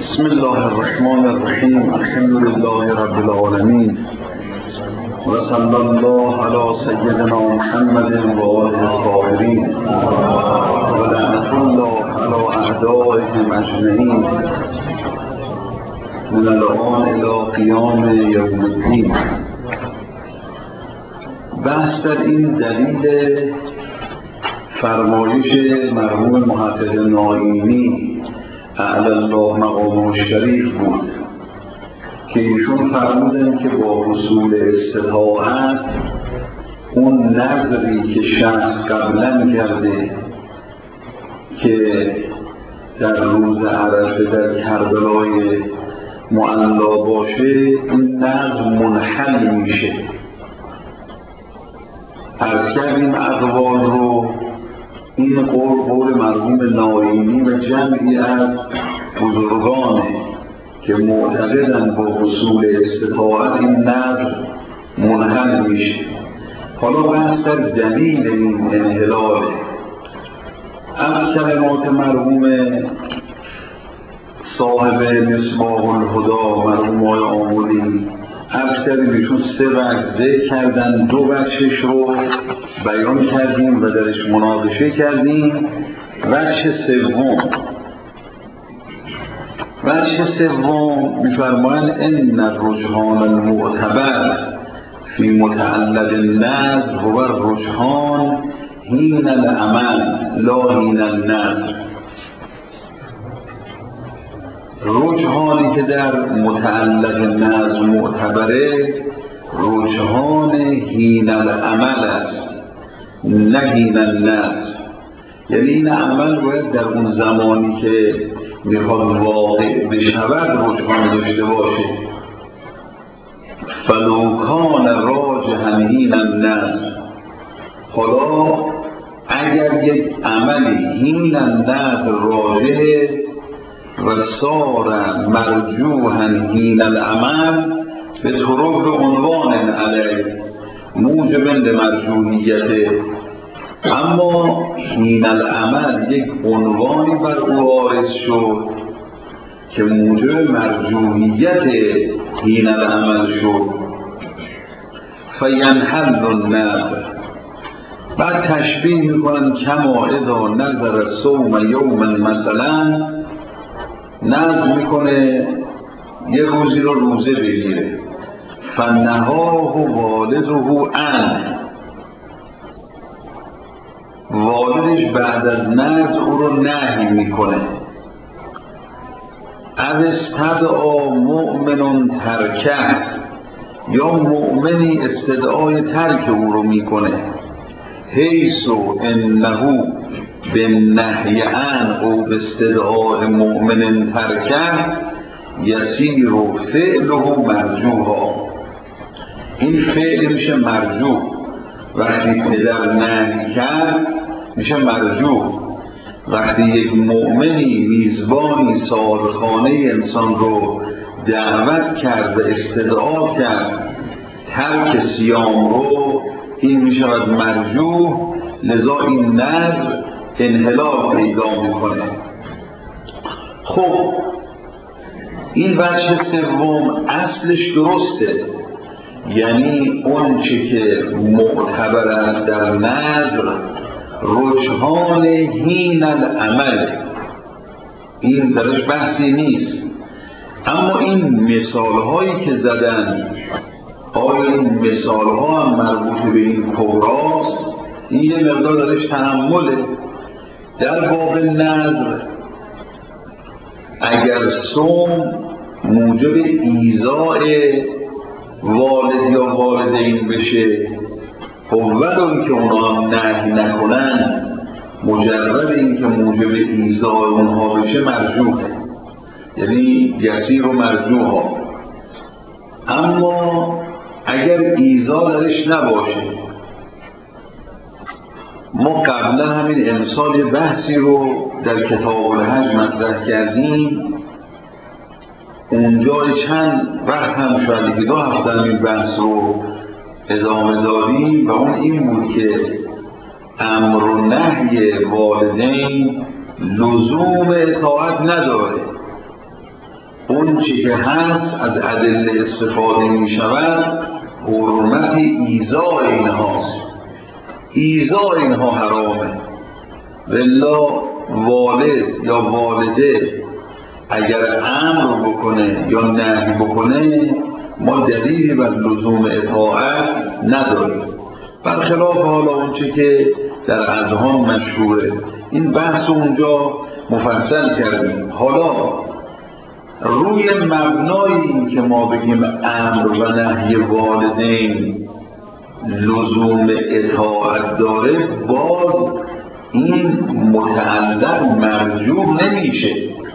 بسم الله الرحمن الرحیم. الحمد لله رب العالمین و صلی الله علی سیدنا محمد و آله الطاهرین و لعنة الله علی اعدائهم اجمعین من الآن الی قیام یوم الدین. بحث در این دلیل فرمایش مرحوم محقق نائینی اعلی الله مقامه الشریف بود که ایشون فرمودن که با حصول استطاعت اون نظری که شخص قبلا کرده که در روز عرفه در کربلای معلا باشه این نظر منحل میشه. عرض کردیم اقوال رو. این قول مرحوم نائینی و جمعی از بزرگانه که معتقدن با حصول استطاعت این نظر منحل میشه. حالا بحث در دلیل این انحلاله. از کلمات مرحوم صاحب مصباح الهدی مرحوم آقای آملی عرض کردیم ایشون 3 وجه ذکر کردن، 2 وجهش رو بیان کردیم و درش مناقشه کردیم. وجه سوم می‌فرمایند ان الرجحان المعتبر فی متعلق النظر هو الرجحان حین العمل لا حین النظر. رجحانی که در متعلق نظر معتبره رجحان حین العمل است نه حین النظر. یعنی این عمل باید در اون زمانی که میخواد واقع بشود رجحان داشته باشه. فلو کان راجحا حین النظر، حالا اگر یک عملی حین النظر راجحه و صار مرجوحا حین العمل به طرق عنوان علیه موجب لمرجوحیته، اما حین العمل یک عنوانی بر او وارد شد که موجب مرجوحیت حین العمل شد. فینحل النظر. بعد تشبیه میکنن کما اذا نظر صوم یوم مثلا، نظر میکنه یه روزی رو روزه بگیره فنهاه والده عنه، والدش بعد از نظر او رو نهی میکنه. او استدعا مؤمن ترکه، یا مؤمنی استدعای ترک او رو میکنه. حیث انه به نهی عن او به استدعای مؤمن ترکه یسیر و فعله مرجوحا. این فعل میشه مرجوح. وقتی پدر نهی کرد میشه مرجوح. وقتی یک مؤمنی میزبانی صاحبخانه انسان رو دعوت کرد و استدعا کرد ترک صیام رو، این میشود مرجوح. لذا این نظر انحلال پیدا میکنه. خب این وجه سوم اصلش درسته، یعنی اون چه که معتبر است در نظر رجحان حین العمل، این درش بحثی نیست. اما این مثال هایی که زدن، آیا این مثال ها هم مربوط به این کبراست؟ این یه مقدار درش تحمله. در باب نظر اگر صوم موجب ایذاء والد یا والدین بشه، ولو که اونا هم نهی نکنن، مجرد این که موجب ایذاء اونها بشه مرجوحه، یعنی یسیر و مرجوحا. اما اگر ایذاء درش نباشه، ما قبلا همین امسال بحثی رو در کتاب الحج مطرح کردیم. اونجا چند وقت هم شاید 2 هفته این بحث رو ادامه داریم و اون این بود که امر و نهی والدین لزوم اطاعت نداره. اون چی که هست از ادله استفاده می شود حرمت ایذا اینهاست. ایذا اینها حرامه. والله والد یا والده اگر امر بکنه یا نهی بکنه ما دلیلی بر لزوم اطاعت نداریم، برخلاف حالا اون چی که در اذهان مشهوره. این بحث اونجا مفصل کردیم. حالا روی مبنای این که ما بگیم امر و نهی والدین لزوم اطاعت داره، باز این متعلق مرجوح نمیشه.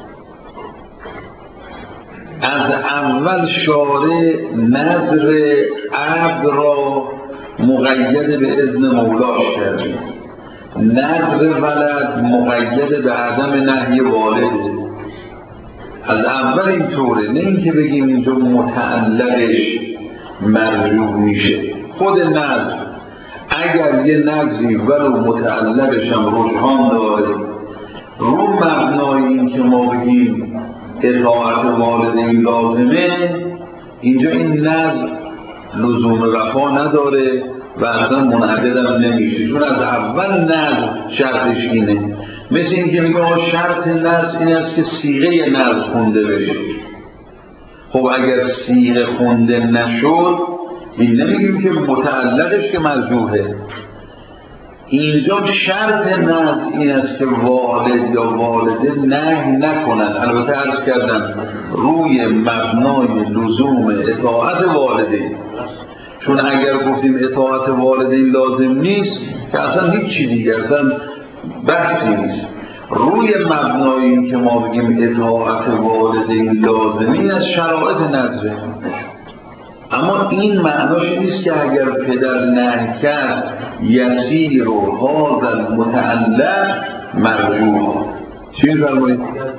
از اول شارع نذر عبد را مقید به اذن مولاش کردیم، نذر ولد مقید به عدم نهی والده. از اول اینطوره، نه اینکه بگیم اینجا متعلقش مرجوح میشه. خود نذر اگر یه نذری ولو متعلقش هم رجحان داره، رو مبنای این که ما بگیم اطاعت والدین لازمه، اینجا این نذر لزوم وفا نداره و اصلا منعقد هم نمیشه، چون از اول نذر شرطش اینه. مثل این که میگه شرط نذر این است که صیغه نذر خونده بشه. خب اگر صیغه خونده نشد، این نمیگیم که متعلقش که مرجوحه. اینجا شرط نذر این است که والد یا والده نهی نکنند. البته عرض کردم روی مبنای لزوم اطاعت والدین، چون اگر گفتیم اطاعت والدین لازم نیست که اصلا هیچ چیزی دیگه اصلا بحثی نیست. روی مبنای این که ما بگیم اطاعت والدین لازمی از شرایط نذره. اما این معناش نیست که اگر پدر نهی کرد یسیر و هذا المتعلق مرجوح. چی فرمایید؟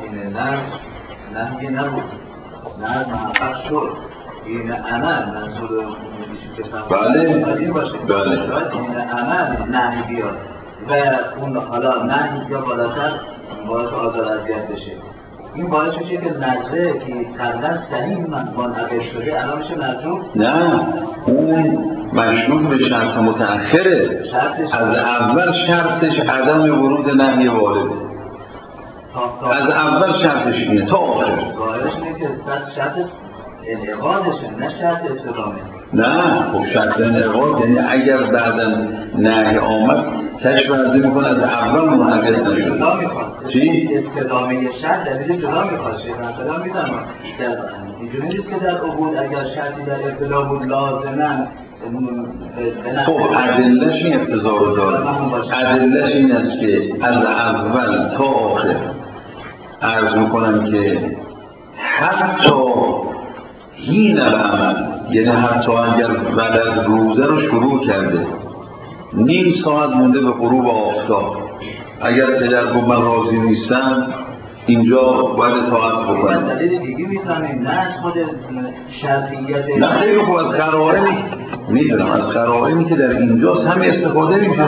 نهی نبود، نهی محقق شد، این عمل منظور بله بله این عمل نهی بیاد و اون حالا نهی یا بالاتر باعث آزار اذیت بشه. این باعث میشه که نظره که قبلا صحیح منعقد شده الان میشه مرجوح؟ نه، اون مشروط به شرط متأخره. از اول شرطش عدم ورود نهی والده، از اول شرطش اینه تا آخر. باعث اینه که شرط انعقادشه نه شرط استقامه. نه خب شرط انعقاد یعنی اگر بعدا نهی آمد کشف ورزی میکنه از اول منعقد نشد. چی؟ استقامه شرط دلیل جدا میخواد. شیخ مثلا میدونم اینجوری نیست که در عبود اگر شرطی در ابتدا بود لازمن. خب ادله‌ش این اقتضا رو داره. ادله‌ش این است که از اول تا آخر عرض میکنم که حتی هین العمل، یعنی حتی اگر ولد روزه رو شروع کرده، نیم ساعت مونده به غروب آفتاب، اگر پدر گفت من راضی نیستم اینجا باید اطاعت بکنم. دلیل دیگه میفهمیم نه از خود شرطیت، نه خیلی خوب از قرائنی میدونم، از قرائنی که در اینجاست همه استفاده میشه.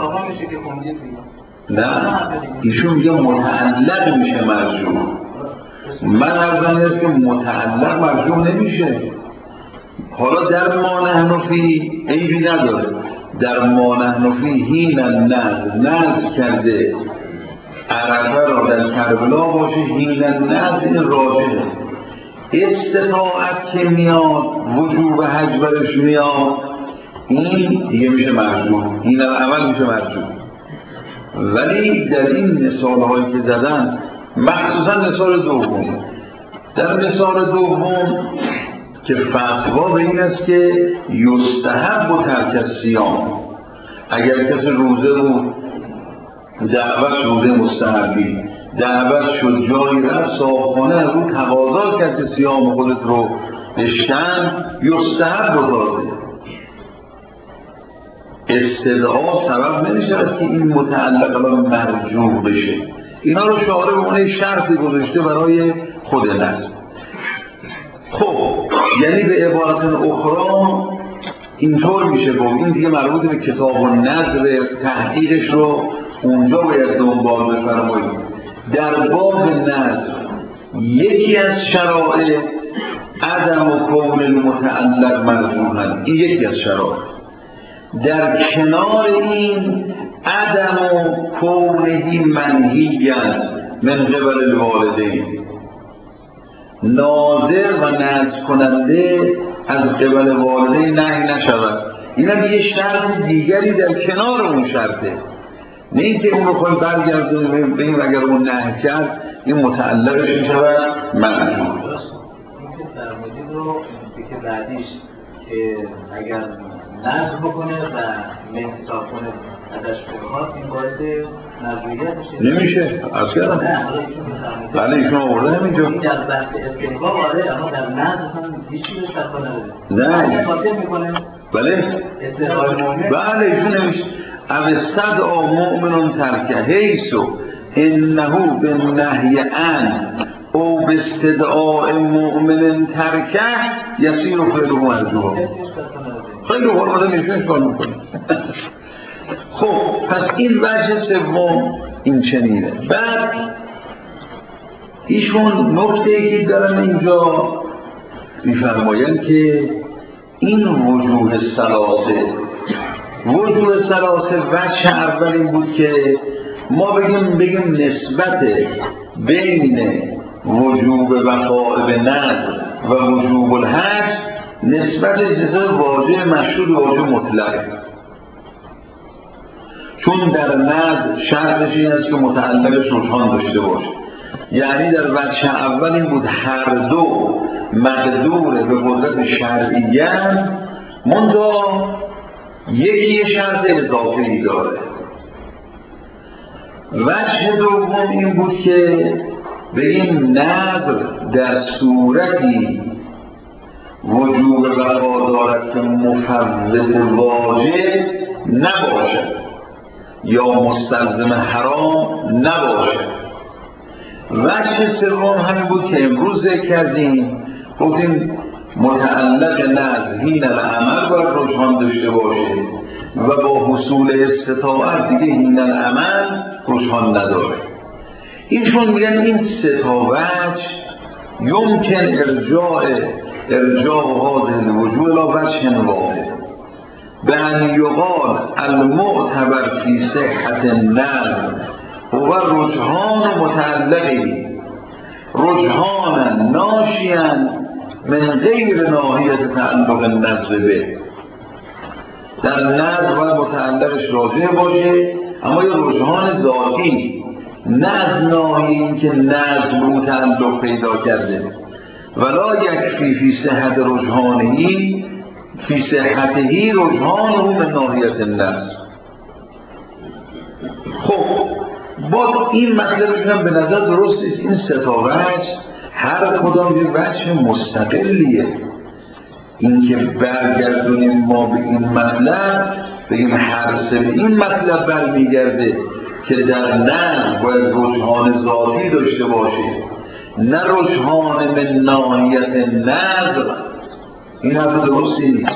نه ایشون میگه متعلق میشه مرجوح. من عرضم است که متعلق مرجوح نمیشه. حالا در ما نحن فی عیبی نداره. در ما نحن فی هین نذر کرده عرفه را در کربلا باشه، هین نذر این راجعه. استطاعت که میاد وجوب حج برش میاد، این دیگه میشه مرجوح، این اول میشه مرجوح. ولی در این مثال هایی که زدن مخصوصا مثال دوم، در مثال دوم که فتوا به این است که یستحب و ترک الصیام، اگر کسی روزه رو دعوت روزه مستحبی دعوت شد جایی رفت صاحبخانه از اون تقاضا کرد که صیام خودت رو بشکن، یستحب و تازه استدعا سبب نمیشه که این متعلق مرجوح بشه. اینا رو شارع به اون شرطی گذاشته برای خود نذر. خب یعنی به عبارت اخرى اینطور میشه گفت این دیگه مربوط به کتاب و نذر، تحقیقش رو اونجا باید دنبال بفرمایید. در باب نذر یکی از شرایط عدم و کون المتعلق مرجوحن، این یکی از شرایط. در کنار این عدم و کونهی منهیاً من قبل الوالدین، ناظر و نذر کننده از قبل والدین نهی نشود. این هم یه شرط دیگری در کنار اون شرطه، نه اینکه اون رو خواهی برگردونیم بگیم اگر اون نهی کرد این متعلقش میشود مرجوح. این که فرمودید رو که بعدیش که اگر نذر بکنه و مهتاب کنه ازش بخواد این باعث مرجوعیت نمیشه از کردم. بله ایشون آورده همینجا. این در بحث استحباب آره، اما در نذر هم هیچی بهش فتوا نداره. نه خاطر میکنه بله بله ایشون نمیشه. اوستدعا مؤمن ترکه حیثو انه بالنهی عن او باستدعاء مؤمن ترکه یسیر فعله مرجوحا. خیلی حرمت میشون سوال میکنه. خب پس این وجه سوم این چنینه. بعد ایشون نکته‌ای که دارن اینجا میفرمایند که این وجوه ثلاثه وجه اول این بود که ما بگیم نسبت بین وجوب وفاء به نذر و وجوب الحج نسبت اجازه واژه مشهور و واژه مطلقه. چون در نذر شرطش این است که متعلقش رجحان داشته باشه، یعنی در وجه اول این بود هر دو مقدور به قدرت شرعیه، منتها یکی شرط اضافه‌ای داره. وجه دوم این بود که بگیم نذر در صورتی وجوب وفا دارد که مفوت واجب نباشد یا مستلزم حرام نباشد. وجه سوم همین بود که امروز ذکر کردیم، گفتیم متعلق نذر حین العمل باید رجحان داشته باشه و با حصول استطاعت دیگه حین العمل رجحان نداره. ایشون میگن این سه تا وجه یمکن ارجاع هذه الوجوه الى وجه واحد به ان یقال المعتبر فی صحت النذر هو رجحان متعلقی رجحانا ناشیا من غیر ناحیت تعلق النذر به. در نذر باید متعلقش راجع باشه اما یه رجحان ذاتی، نه از ناحیه این که نذر به تعلق پیدا کرده. ولا یکفی فی صحت رجحانهی فی صحتهی رجحانه من ناحیت النذر. خب با این مطلبش هم به نظر درست است. این سه تا وجه هر کدام یه وجه مستقلیه. این که برگردونیم ما به این مطلب بگیم هر سه به این مطلب برمیگرده که در نذر باید رجحان ذاتی داشته باشه نه رجحان من ناحیت نذر، این حرف درستی نیست.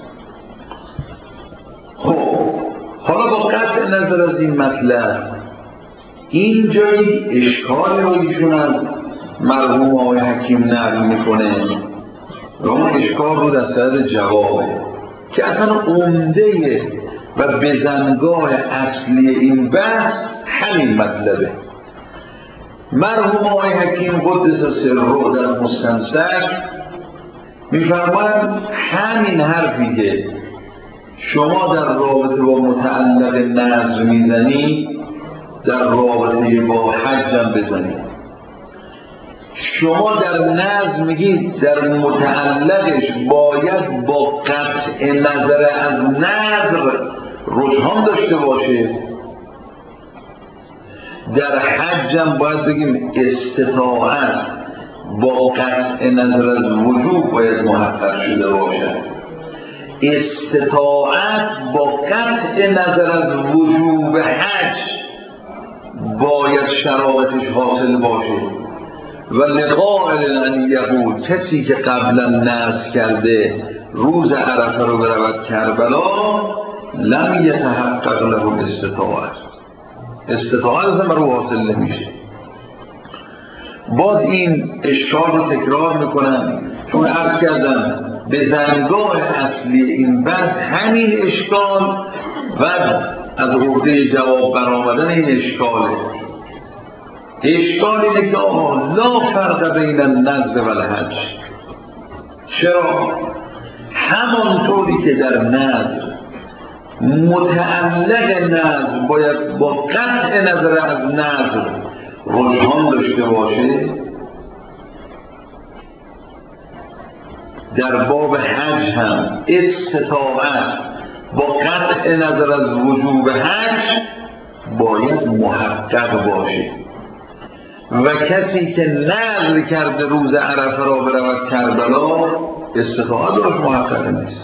خب حالا با قطع نظر از این مطلب این جایی اشکالی رو ایشون از مرحوم آقای حکیم نقل میکنه و اون اشکال رو در صدد جوابه که اصلا عمده و بزنگاه اصلی این بحث همین مطلبه. مرحوم آقای حکیم قدس سره در مستنصر میفرماید همین حرفی که شما در رابطه با متعلق نذر میزنی در رابطه با حج هم بزنید. شما در نذر میگید در متعلقش باید با قطع نظر از نذر رجحان داشته باشه، در حج هم باید بگیم استطاعت با قطع نظر از وجوب باید محقق شده باشد. استطاعت با قطع نظر از وجوب حج باید شرایطش حاصل باشه. و لقائل ان یقول کسی که قبلا نذر کرده روز عرفه رو برود کربلا لم یتحقق له الاستطاعت، استطاعت هم رو حاصل نمیشه. باز این اشکال رو تکرار میکنم، چون عرض کردم به زنگاه اصلی این بحث همین اشکال و از عهده جواب برآمدن این اشکاله. اشکال اینه که لا فرق بین النذر و الحج. چرا؟ همانطوری که در نذر متعلق نذر باید با قطع نظر از نذر رجحان داشته باشه، در باب حج هم استطاعت با قطع نظر از وجوب حج باید محقق باشه و کسی که نذر کرده روز عرفه را برود کربلا استطاعت داشت محقق نیست.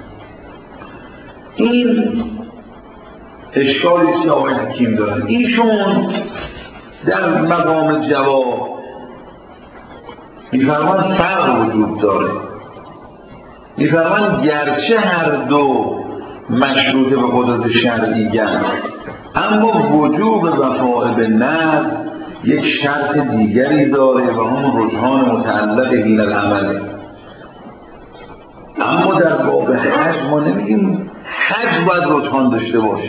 این اشکالی است که آقای حکیم دارن. ایشون در مقام جواب میفرمان فرق وجود داره، میفرمان گرچه هر دو مشروط به قدرت شرعی اما وجوب وفاء به نذر یک شرط دیگری داره و همون رجحان متعلق حین العمله. اما در باب حج ما نمیگیم حج باید رجحان داشته باشه.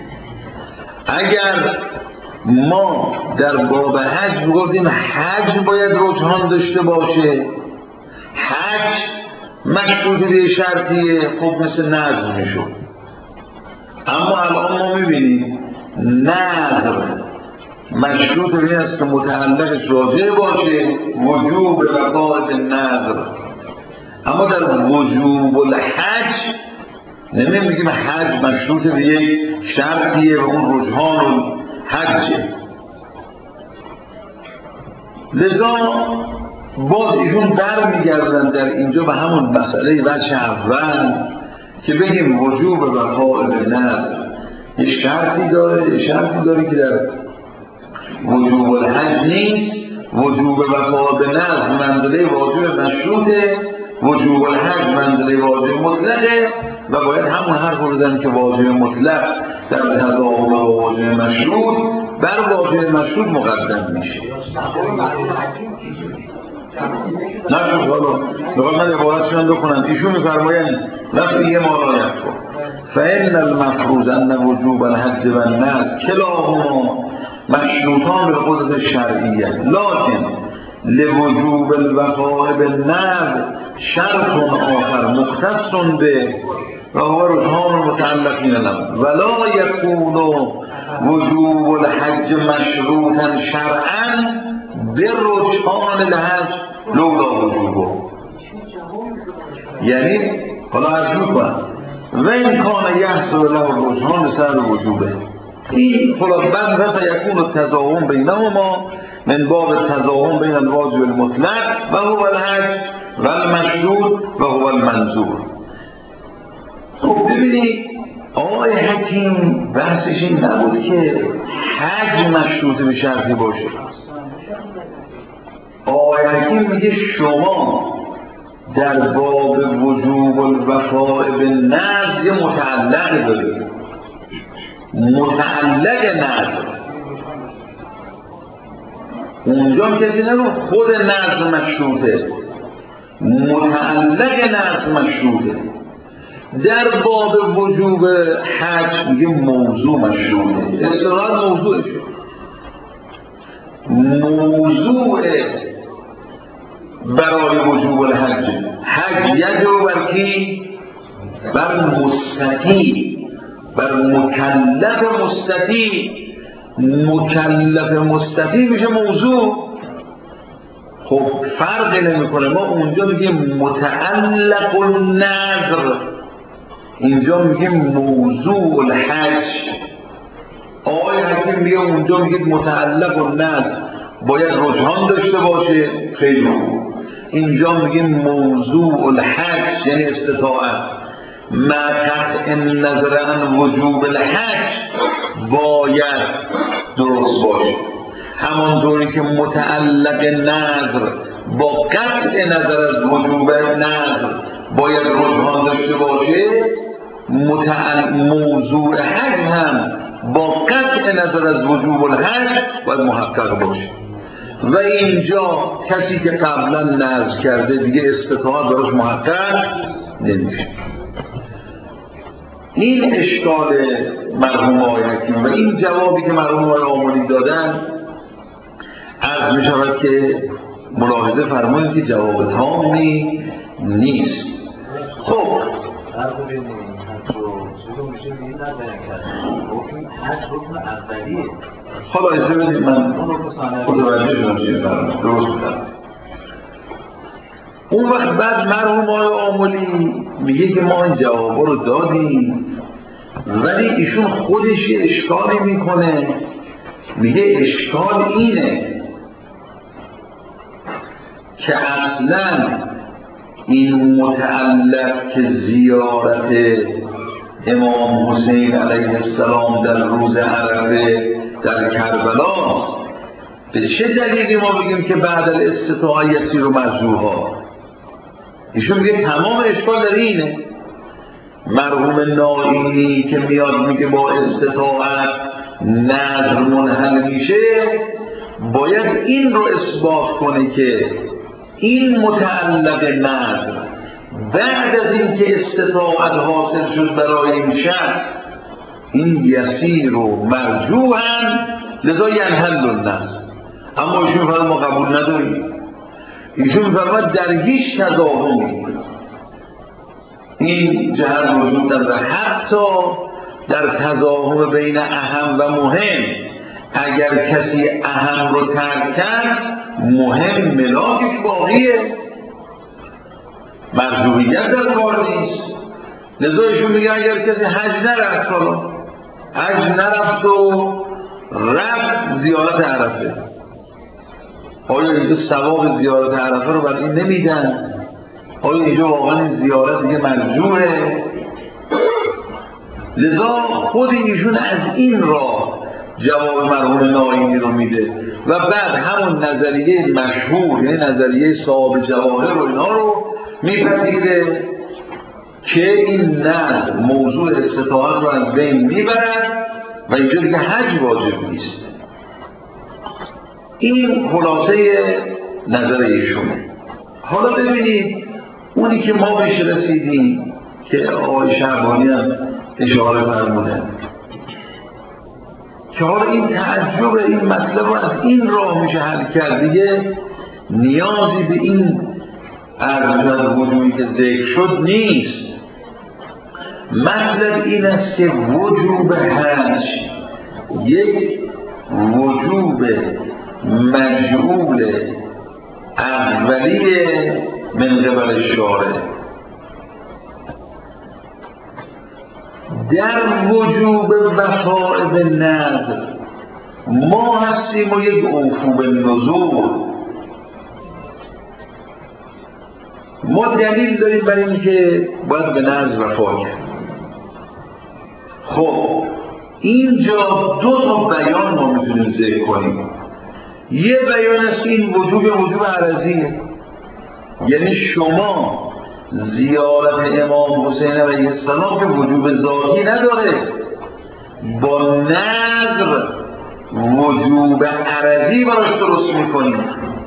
اگر ما در باب حج بگفتیم حج باید رجحان داشته باشه، حج مشروط به شرطیه، خب مثل نذر میشد. اما الان ما میبینیم نذر مشروط به این است که متعلقش راجع باشه وجوب وفاء نذر، اما در وجوب الحج نمیگیم حج مشروط به یک شرطیه و اون رجحان حجه. لذا باز ایشون برمیگردن در اینجا به همون مسئله وجه اول که بگیم وجوب وفاء به نذر یه شرطی داره که در وجوب الحج نیست. وجوب وفاء به نذر منزله واجب مشروطه، وجوب الحج منزله واجب مطلقه و باید همون حرف رو بزنیم که واجب مطلق در تضامن با واجب مشروط بر واجب مشروط مقدم میشه. نشد حالا بخواد من عبارتشون بکنم. ایشون میفرمایند رفعیه ما را یکفر فإن المفروض ان وجوب الحج و النذر کلاهما مشروطان به قدرت شرعیه لکن لوجوب الوفاء بالنذر شرط آخر مختص به و هو رجحان متعلقین له ولا یکون وجوب الحج مشروطا شرعا برجحان الحج لولا وجوبه. یعنی حالا عرض میکنم و این کان یحصل له رجحان سر وجوبه. این خلاصه و سیکون التضاهم بینهما من باب التضاهم بین الواجب المطلق و هو الحج و المشروط و هو المنظور. خب ببینید آقای حکیم بحثش این نبود که حج مشروط به شرطی باشه. آقای حکیم میگه شما در باب وجوب الوفاء بالنذر یه متعلق دارید، متعلق نذر اونجا کسی نگه خود نذر مشروطه، متعلق نذر مشروطه. در باب وجوب حج میگه موضوع مشروطه. اصطلاح موضوعش موضوع برای وجوب الحج حج یجب بر کی؟ بر مستطیع، بر مکلف مستطیع. مکلف مستطیع میشه موضوع. خب فرق نمیکنه. ما اونجا میگیم متعلق النذر، اینجا میگیم موضوع الحج. آقای حکیم میگه اونجا میگید متعلق النذر باید رجحان داشته باشه، خیلی خوب. اینجا میگیم موضوع الحج یعنی استطاعت ما قطع النظر عن وجوب الحج باید درست باشه. همانطوری که متعلق نذر با قطع نظر از وجوب نذر باید رجحان داشته باشه، موضوع حج هم با قطع نظر از وجوب الحج باید محقق باشه. و اینجا کسی که قبلا نذر کرده دیگه استطاعت براش محقق نمیشه. این اشکال مرحوم آقای حکیم و این جوابی که مرحوم آقای آملی دادن عرض می شود که ملاحظه فرمایید که جواب تامی نیست. خب حالا اجازه بدید من متوجه شدم چیه فرمایید درست بودم. اون وقت بعد مرحوم آقای آملی میگه که ما این جوابا رو دادیم، ولی ایشون خودش یه اشکالی میکنه، میگه اشکال اینه که اصلا این متعلق که زیارت امام حسین علیه السلام در روز عرفه در کربلا، به چه دلیلی ما بگیم که بعد الاستطاعه یسیر و مرجوها؟ ایشون میگه تمام اشکال در اینه. مرحوم نائینی که میاد میگه با استطاعت نذر منحل میشه، باید این رو اثبات کنه که این متعلق نذر بعد از این که استطاعت حاصل شد برای این شخص این یسیر و مرجوحن لذا ینحل النذر. اما ایشون فرمود ما قبول نداریم. ایشون فرمود در هیچ تضاهمی این جهت وجود نداره، حتی در تضاهم بین اهم و مهم اگر کسی اهم رو ترک کرد مهم ملاکش باقیه، مرجوحیت در کار نیست. لذا ایشون میگه اگر کسی حج نرفت، حالا حج نرفت و رفت زیارت عرفه، آیا اینجا ثواب زیارت عرفه رو برای این نمیدن؟ آیا اینجا واقعا این زیارت دیگه مرجوحه؟ لذا خود ایشون از این راه جواب مرحوم نائینی رو میده و بعد همون نظریه مشهور، یعنی نظریه صاحب جواهر و اینا رو میپذیره که این نذر موضوع استطاعت رو از بین میبرد و اینجا دیگه حج واجب نیست. این خلاصه نظر ایشونه. حالا ببینید اونی که ما بهش رسیدیم که آقای شعبانی هم اشاره فرمودن که حالا این تعجب این مطلب رو از این راه میشه حل کرد، دیگه نیازی به این عرض وجودی که ذکر شد نیست. مطلب این است که وجوب حج یک وجوب مجعول اولیه من قبل شارع. در وجوب وفاء به نذر ما هستیم و یک اوفو به نذور. ما دلیل داریم برای اینکه باید به نذر وفا کرد. خب اینجا دو تا بیان ما میتونیم ذکر کنیم. یه بیان است این وجوب عرضیه، یعنی شما زیارت امام حسین علیه السلام که وجوب ذاتی نداره، با نذر وجوب عرضی براش درست میکنید.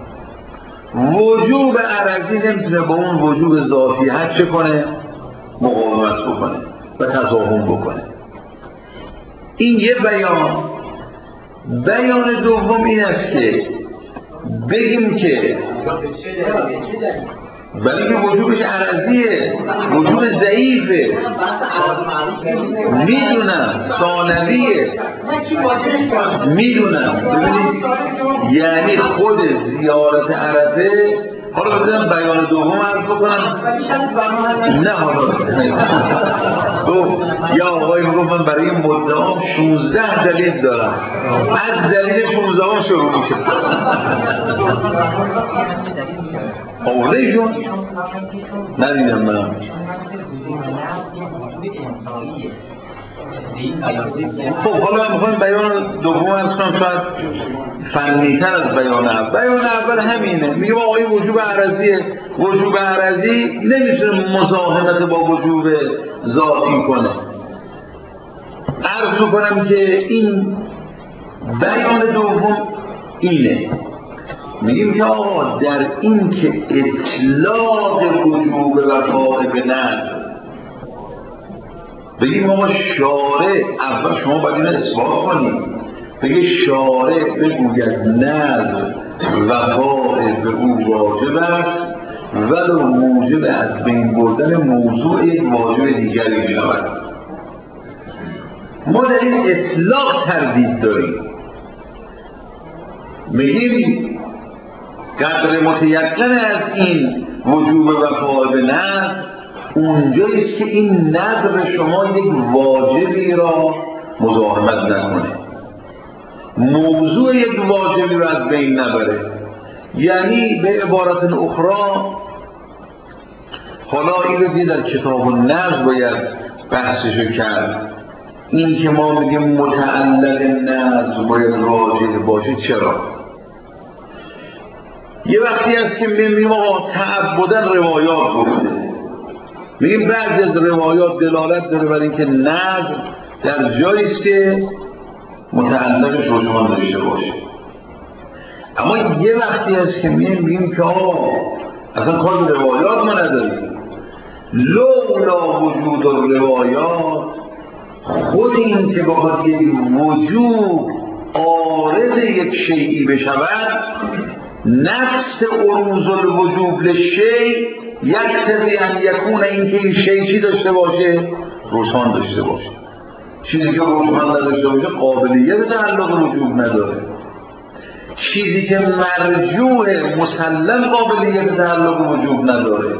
وجوب عرضی نمیتونه با اون وجوب ذاتی حد چه کنه؟ مقاومت بکنه و تضاهم بکنه. این یه بیان. بیان دوم این است که بگیم که ولی که وجوبش عرضیه، وجوب ضعیفه، میدونم ثانویه، میدونم. ببینید یعنی خود زیارت عرفه، حالا بزنم بیان دوم عرض بکنم. نه حالا یا آقای میگفت من برای این مدعام 16 دلیل دارم، از دلیل 16 شروع میشه. آوردهشون ندیدم من. خب حالا میخوایم بیان دوم از کنم، شاید فنی‌تر از بیان اول. بیان اول همینه، میگه آقای وجوب عرضیه. وجوب عرضی نمیتونه مزاحمت با وجوب ذاتی کنه. عرض کنم که این بیان دوم اینه. میگیم که آقا در این که اطلاق وجوب وفاء به نظر، بگیم آقا شارع، اول شما باید این اثبات کنید، بگه شارع بگوید نظر وفاء به او واجب است ولو موجب از بین بردن موضوع یک واجب دیگری شود. ما در این اطلاق تردید داریم، میگیم قدر متیقن از این وجوب وفاء به نظر اونجاییست که این نظر شما یک واجبی را مزاحمت نکنه، موضوع یک واجبی را از بین نبره. یعنی به عبارت اخرى، حالا این رو در کتاب النظر باید بحثشو کرد، این که ما میگیم متعلق نظر باید راجع باشه. چرا؟ یه وقتی هست که میگیم آقا تعبدن روایات گفته، میگیم بعضی از روایات دلالت داره بر اینکه نظر در جاییست که متعلقش رجحان داشته باشه، اما یه وقتی هست که میگیم که آقا اصلا کار روایات ما نداریم، لولا وجود روایات، خود این که بخواد یک وجود عارض یک شیئی بشود، نفس عروض الوجوب للشیء یقتضی ان یکون، این که این شیء چی داشته باشه؟ رجحان داشته باشه. چیزی که رجحان نداشته باشه قابلیت تعلق وجوب نداره، چیزی که مرجوع مسلم قابلیت تعلق وجوب نداره.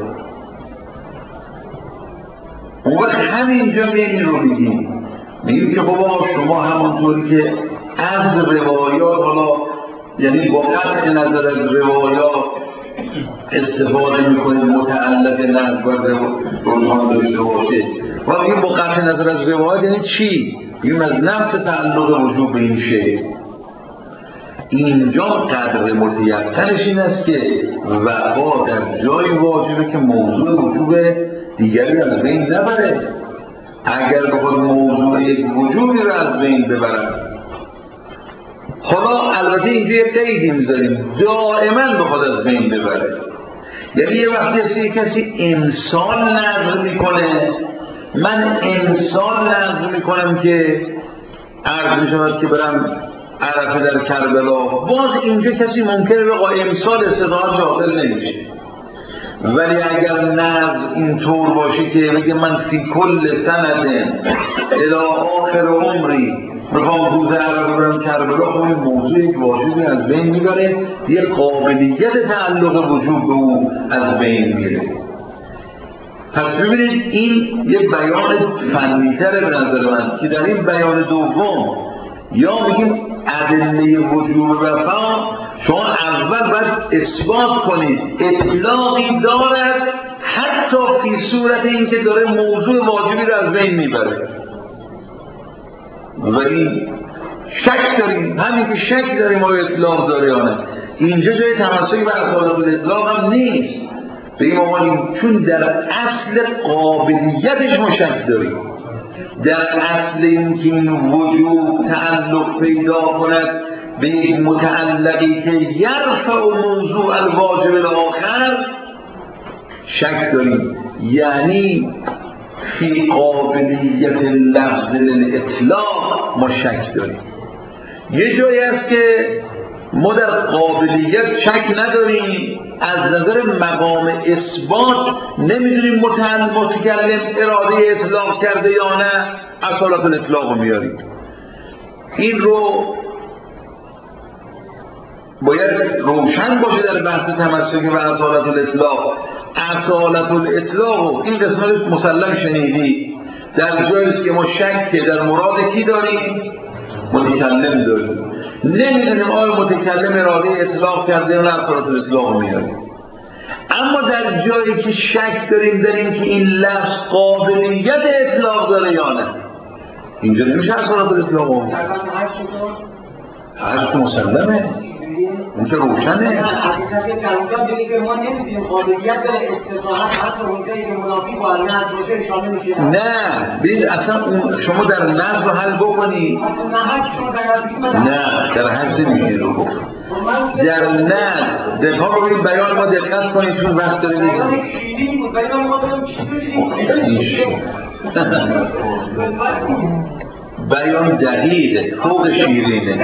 اون وقت همینجا این رو میگیم که بابا شما همونطوری که از روایات، حالا یعنی با قطع نظر از روایات استفاده میکنید متعلق نظر و رجحان داشته باشه، و میگیم با قطع نظر از روایات یعنی چی؟ میگیم از نفس تعلق وجوب به این شیء. اینجا قدر متیقنش این است که وفا در جای واجبه که موضوع وجوب دیگری از بین نبره. اگر بخواد موضوع یک وجوبی رو از بین ببرد، حالا البته اینجا یک قیدی میذاریم، دائما بخواد از بین ببره، یعنی یه وقتی هست که کسی انسان نظر میکنه، من انسان نظر میکنم که عرض میشود که برم عرفه در کربلا، باز اینجا کسی ممکنه به امثال استطاعت داخل نمیشه. ولی اگر نظر اینطور باشه که بگه من فی کل سنة الی آخر عمری میخوام روز عرفه برم کربلا، خب این موضوع یک واجبی از بین میبره، یه قابلیت تعلق وجود به او از بین میره. پس ببینید این یه بیان فنی‌تره به نظر من که در این بیان دوم یا میگیم ادله وجوب وفا، شما اول باید اثبات کنید اطلاقی دارد حتی فی صورت اینکه داره موضوع واجبی رو از بین میبره. ولی شک داریم، همین که شک داریم آیا اطلاق داره یا نه، اینجا جای تمسک به اصالت الاطلاق هم نیست. بگیم آقاییم چون در اصل قابلیتش ما شک داریم، در اصل اینکه این وجود تعلق پیدا کند به یک متعلقی که یرفع موضوع الواجب الاخر شک داریم، یعنی فی قابلیت لفظ الاطلاق ما شک داریم. یه جایی هست که ما در قابلیت شک نداریم، از نظر مقام اثبات نمیدونیم متکلم اراده اطلاق کرده یا نه، اصالت الاطلاق رو میاریم. این رو باید روشن باشه در بحث تمسک به اصالت الاطلاق. اصالت الاطلاق این قسمت مسلم شنیدی، در جاییست که ما شک در مراد کی داریم؟ متکلم داریم، نمیدونیم آیا متکلم اراده اطلاق کرده یا نه، اصالت الاطلاق میاریم. اما در جایی که شک داریم در این که این لفظ قابلیت اطلاق داره یا نه، اینجا نمیشه اصالت الاطلاق هم هرچی مسلمه، اون که روشنه. حقیقت در اونجا بگی که ما نمیدونیم قابلیت داره استطاعت حتی اونجایی که منافی با نظر باشه اشاره میشه. نه ببین اصلا شما در نظر رو حل بکنی، نه در حل نمیشه رو بکن. در نظر دفاع رو این بیان ما دقت کنید چون وقت داره میگه بیان شیرین بود ولی من خواهدم بیان دقیقه فوق شیرینه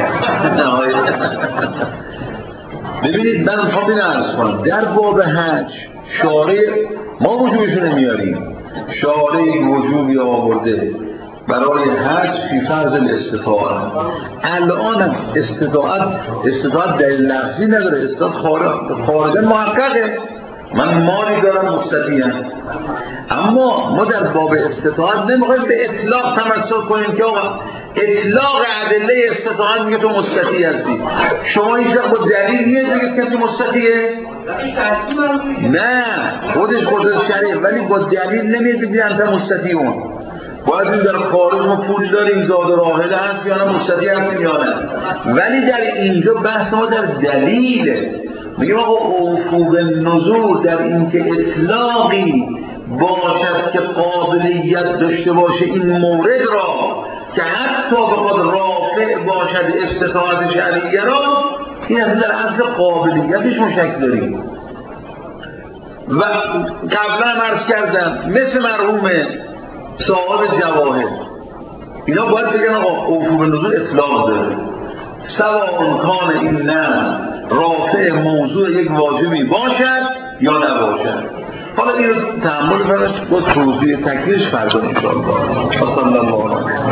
ببینید من میخوام این عرض کنم در باب حج شارع ما وجوبشون میاریم شارع وجوبی آورده برای حج فی فرض الاستطاعت الان استطاعت دلیل لفظی نداره استطاعت خارجا محققه من مالی دارم مستطیعم اما ما در باب استطاعت نمیخوایم به اطلاق تمسک کنیم که آقا اطلاق ادله استطاعت میگه تو مستطیع هستی شما اینجا با دلیل میاد بگید کسی مستطیعه نه خودش شریع ولی با دلیل نمیاد بگید انت مستطیعون باید این در خارج ما پول داریم زاد و راحله هست یا نه مستطیع هستیم یا نه ولی در اینجا بحث ما در دلیله میگم آقا افوق نزول در اینکه اطلاقی باشد که قابلیت داشته باشه این مورد را که حتی بخواد رافع باشد استطاعت شرعیه را این از در اصل قابلیتش مشکل داریم و قبلا عرض کردم مثل مرحوم صاحب جواهر اینا باید بگن آقا افوق نزول اطلاق داره سواء کان این نه رافع موضوع یک واجبی باشد یا نباشد حالا این رو تحمل فرد با توضیح تکلیفش فردا انشاءالله.